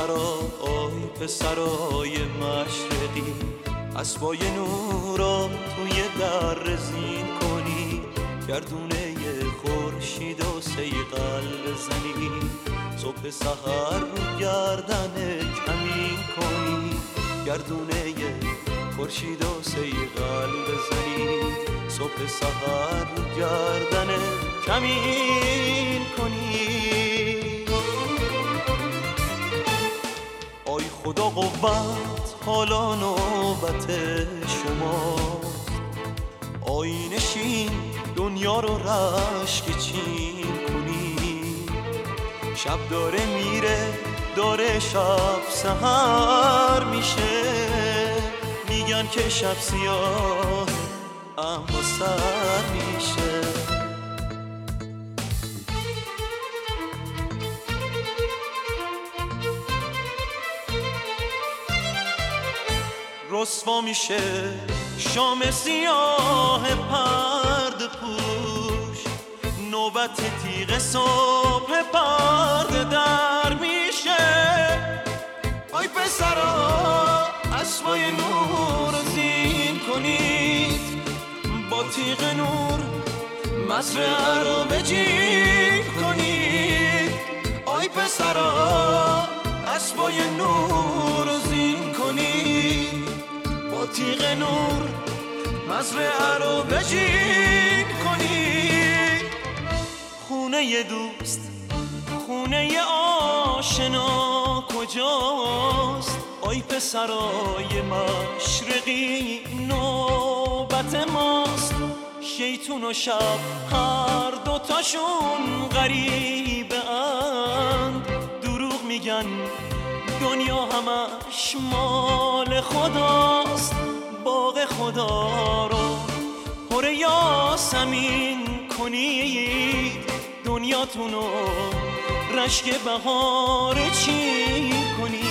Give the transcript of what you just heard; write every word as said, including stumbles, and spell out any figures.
پسرا آی پسرای مشرقی، اسبای نورا توی در رزین کنی، گردونه خورشید و سیقل بزنی، صبح سحر رو گردن کمین کنی، گردونه خورشید و سیقل بزنی، صبح سحر رو گردن کمین کنی. آی خدا قوت حالا نوبت شما، آینشین دنیا رو رشک چین کنی، شب داره میره داره شب سحر میشه، میگن که شب سیاه اما سر میشه. رسوا میشه شام سیاه پرده پوش، نوبت تیغ صبح پرده در میشه. آی پسرا اسبای نور زین کنید، با تیغ نور مزرعه رو بجین کنید. آی پسرا اسبای نور زین کنید، با تیغ نور مزرعه رو بجین کنید. خونه ی دوست خونه ی آشنا کجاست؟ آی پسرای مشرقی نوبت ماست. شیطون و شب هر دوتاشون غریبه اند، دروغ میگن دنیا همش مال خداست. باغ خدا رو پر یاسمین کنید، دنیاتونو رشک بهار چین کنید.